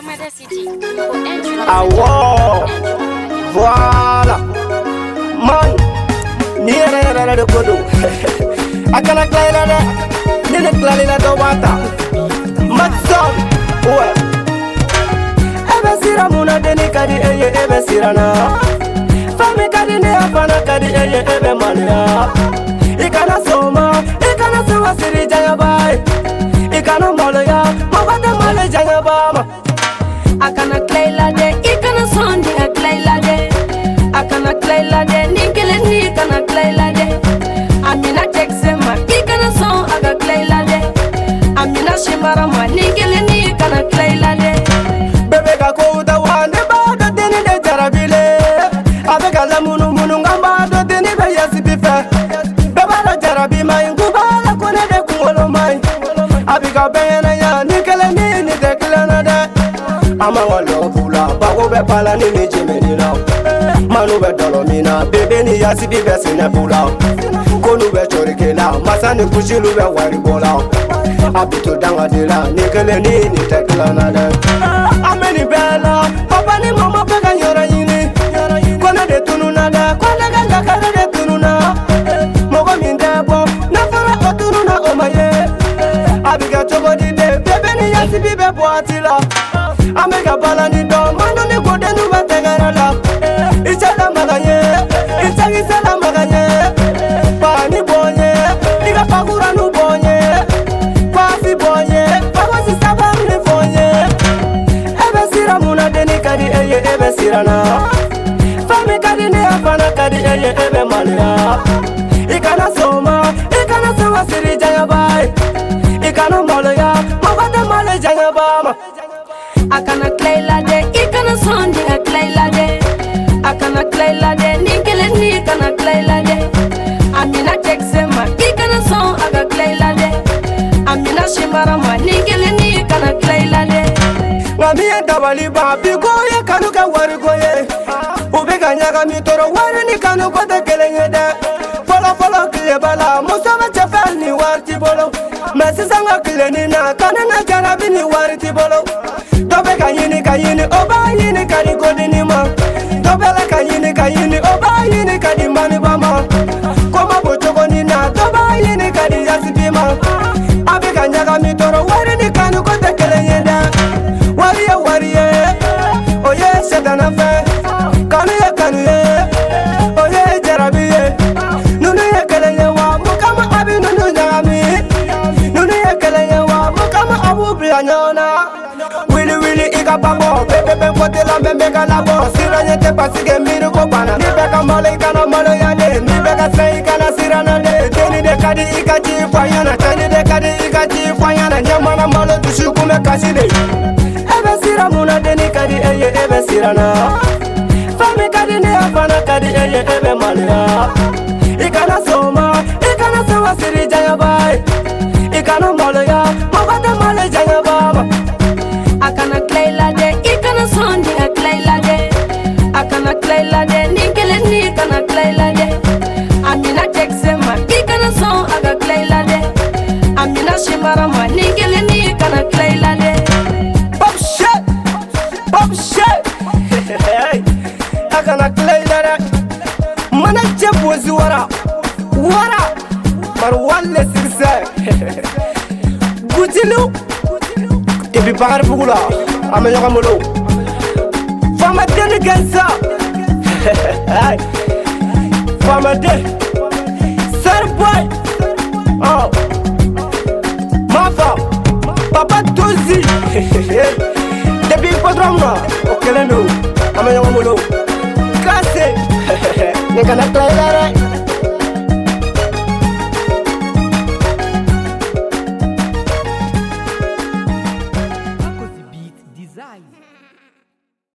Ah wow, voilà. Man, ni era de kodo. Akana klaila de, ni ne klaila do wata. Matson, ouais. Ebe sira muna deni kadi eye ebe sirana. Fami kadi ne afana kadi eye ebe mania. Ikana soma siri jaya bai. Ikana molaya, mabata male jaya bama. Akana klaila de, ikana sondi a klaila de. Akana klaila de, nikele ni kana klaila de. Amina texema, ikana son aga klaila de. Amina shimara ma, nikele ni kana klaila de. Bebe ka kouta wane ba do deni de jarabile. Abeka la munu ngamba do deni be yasi bife. Beba la jarabi ma inguba la kone de kungolo mai. Abika bena ya nikele ni teklana de. Amanga lopula, bago be pala ni jimeni now. Manu be dolomina, bebe ni yasi bi be sinepula. Konu be chorikela, masani kushilu be waribola. Abito danga dila, nikele ni teklana de. Ameni bela, papa ni mama pega nyora yini. Kone de tununa de, kone ganga kare de tununa. Mogo mindebo, nafara otununa omaye. Abiga chogo di de, bebe ni yasi bi be boatila. Amega balani do, manu ni kode nuba tegarala. Ichala maganye, ichagisela maganye. Pani bonye, iga pagura nu bonye. Pasi bonye, pagosi sabaru ni bonye. Ebe sira muna deni kadi eye ebe sirana. Fami kadi ne afana kadi eye ebe mania. Ikana soma siri jaya bai. Ikana molaya, mabata male jaya bama. Akana klaila de, ikana sondi a klaila de. Akana klaila de, nikele ni kana klaila de. Amina texema, ikana son aga klaila de. Amina shimara ma, nikele ni kana klaila de. Ngami entabali ba, bigo ye kanu ka wari goye. Ubeka nyaga mitoro wari ni kanu kote kelenye de. Follow kile bala, musama chafel ni warti bolo. Mesi sanga kile ni na, kanena jarabi ni warti bolo. Tobe kayini, oba yini kadi godini ma. Tobele kayini, oba yini kadi mani bama. Koma bochoko ni na, toba yini kadi yasibi ma. Abika nyaga mitoro wari ni kanu kote kelenye de. Wariye, oye shetana fe. Kanu ye, oye jarabi ye. Nunu ye kelenye wa, mukama abi nunu nyami. Nunu ye kelenye wa, mukama abu blanyona. Wili ika babo, bebe kote la mbeka la bo. Sira nyete pasike miru ko bana. Nibeka mole ikana mole ya de. Nibeka se ikana sirana de. Teni de kadi ika chifayana. Teni de kadi ika chifayana. Nyamana mole tushukume kaside. Ebe sira muna deni kadi eye ebe sirana. Fami kadi ne afana kadi eye ebe mania. Ikana soma siri jaya bai. Ikana mole ya, mabata male jaya bama. Akana klaila de, ikana sondi a klaila de. Akana klaila de, nikele ni kana klaila de. Amina texema, ikana son aga klaila de. Amina shimara ma, nikele ni kana klaila de. Pop shit. Akana klaila de. Mana jebozi wara. Mar walle sirse. Gutilu. Kebi bakar bugula. Ame nyoka molo. Fama deni gansa. Fama de. Sir boy. Oh. Mafa. Papa Tozi. Debi podroma. Okeleno. Ame nyoka molo. Kase. Nekana klaila.